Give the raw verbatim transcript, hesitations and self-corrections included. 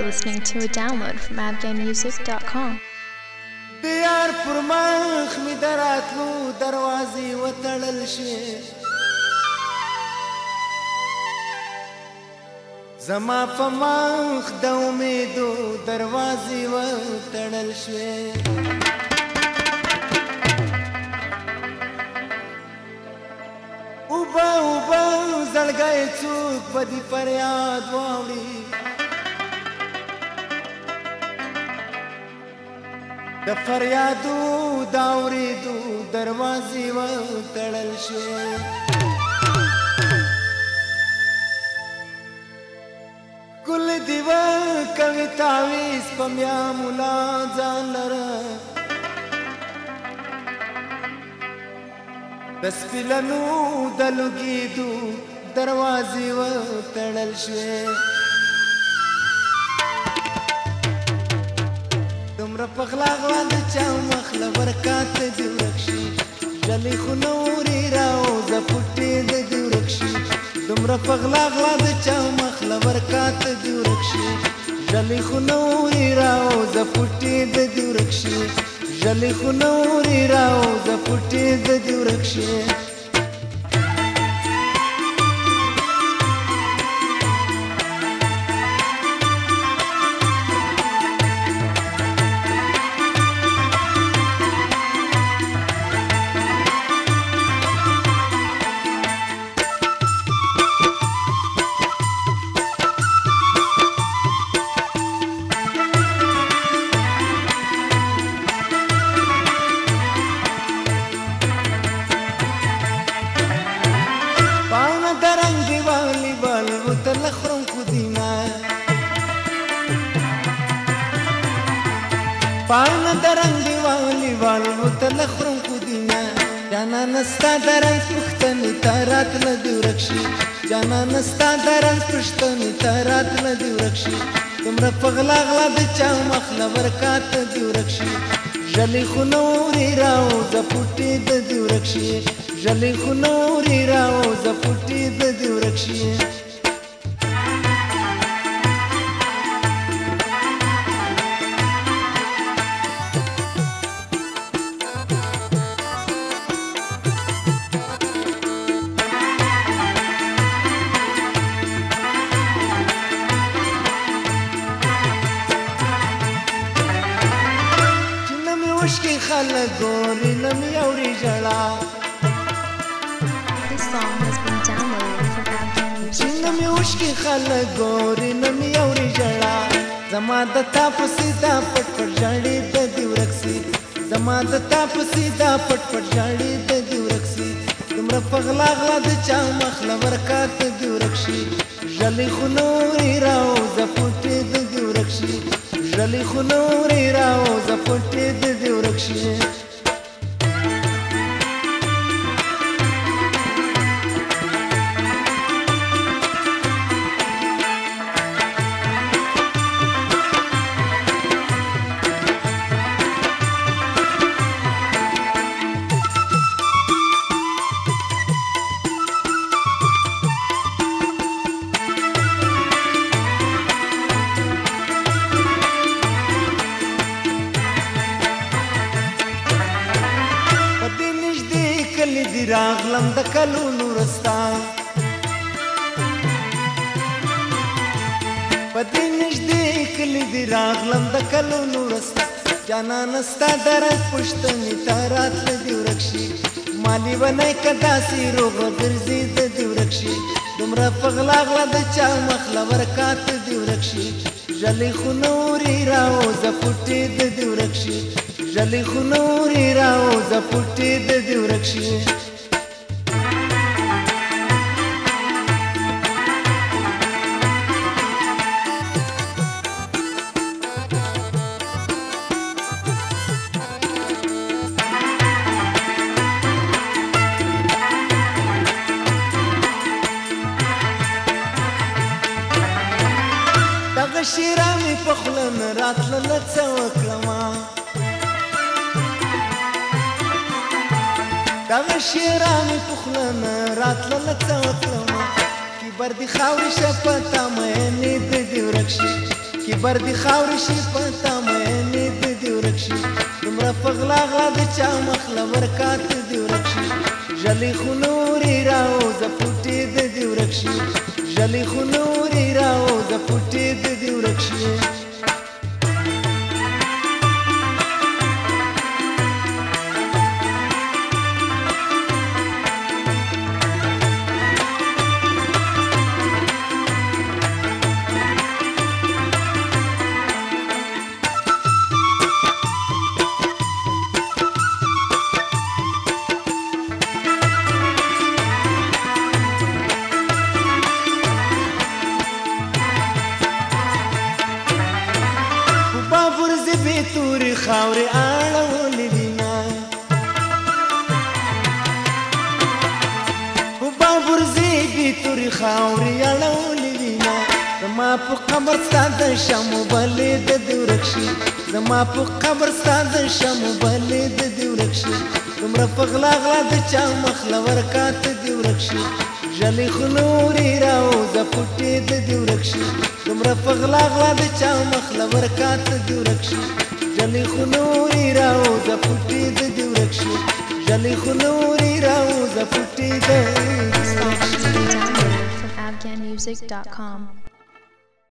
listening to a download from abgay music dot com. دیار پر مخ می دراتلو دروازې وتړل شوې زما په مخ د امیدو دروازې وتړل شوې اوبه اوبه زړګی څوک به دې فریاد واوري د فریادو د اورېدو دروازې وتړل شوې ګل دې وکوي تاویز په میا ملا ځان لره د سپینو د لوګېدو دروازې وتړل شوې دومره په غلا غلا د چا مخ له برکات دې ورک شي ژلې خو نورې راوځه پټې د دې ورک شي دومره په غلا غلا د چا مخ له برکات دې ورک شي ژلې خو نورې راوځه پټې د دې ورک شي ژلې خو نورې راوځه پټې د دې ورک شي پانا درنگ دیوالی والو تل خرم کو دینا جانا نستا درنگ پختنی تارات ندی ورکشی جانا نستا درنگ پختنی تارات ندی ورکشی تمرا پغلا غلا بچا مخلا ورکات دی ورکشی ژلی خو نورې راوځه پټې د دې ورک شي ژلی خو نورې راوځه پټې د دې ورک شي مشکی خلک ګوري نمې اوري ژړا This song has been downloaded from abgay music dot com. نمې مشکی خلک ګوري نمې اوري ژړا زما د تا په سیدا پټ پټ ژړې د دې ورک سي زما د تا په سیدا پټ پټ ژړې د دې ورک سي دومره په غلا غلا د چا مخ له ورکات د دې ورک شي ژلې خو نورې راوځه پټې د دې ورک شي ژلې خو نورې راوځه پټې د دې ورک شي دی راغلم د کلونو رستا پدې نږدې کلی دی راغلم د کلونو رستا جانا نستا درک پښتنې تارات دی ورک شي مالی ونای کدا سي روغ ګرځي د دې ورک شي دومره پغلا غلا د چا مخ له ورکات دی ورک شي ژلې خو نورې راوځه پټې د دې ورک شي ژلې خو نورې راوځه پټې د دې ورک شي دغه شیره مې په خوله نه راتلله څه وکړمه دغه شیره مې په خوله نه راتلله څه وکړمه کیبر دې خاورې شه په تا مینې د دې ورک شي کبر دی خاورې شي پتا مینې د دې ورک شي دومره په غلا غلا د چا مخ له ورکات دې ورک شي ژلې خو نورې راوځه پوټې د دې ورک شي ژلې خو نورې راوځه پوټې د دې ورک شي تورې خاورې اړولې دينا خو بابر زیږي تورې خاورې اړولې دينا زما په قبر ستا د شمو بلې د دې ورک شي زما په قبر ستا د شمو بلې د دې ورک شي دومره په غلا غلا د چا مخ له ورکات دې ورک شي ژلې خو نورې راوځه پوټې د دې ورک شي دومره په غلا غلا د چا مخ له ورکات دې ورک شي ژلې خو نورې راوځه پوټې د دې ورک شي ژلې خو نورې راوځه پوټې د This song has been downloaded from afghan music dot com.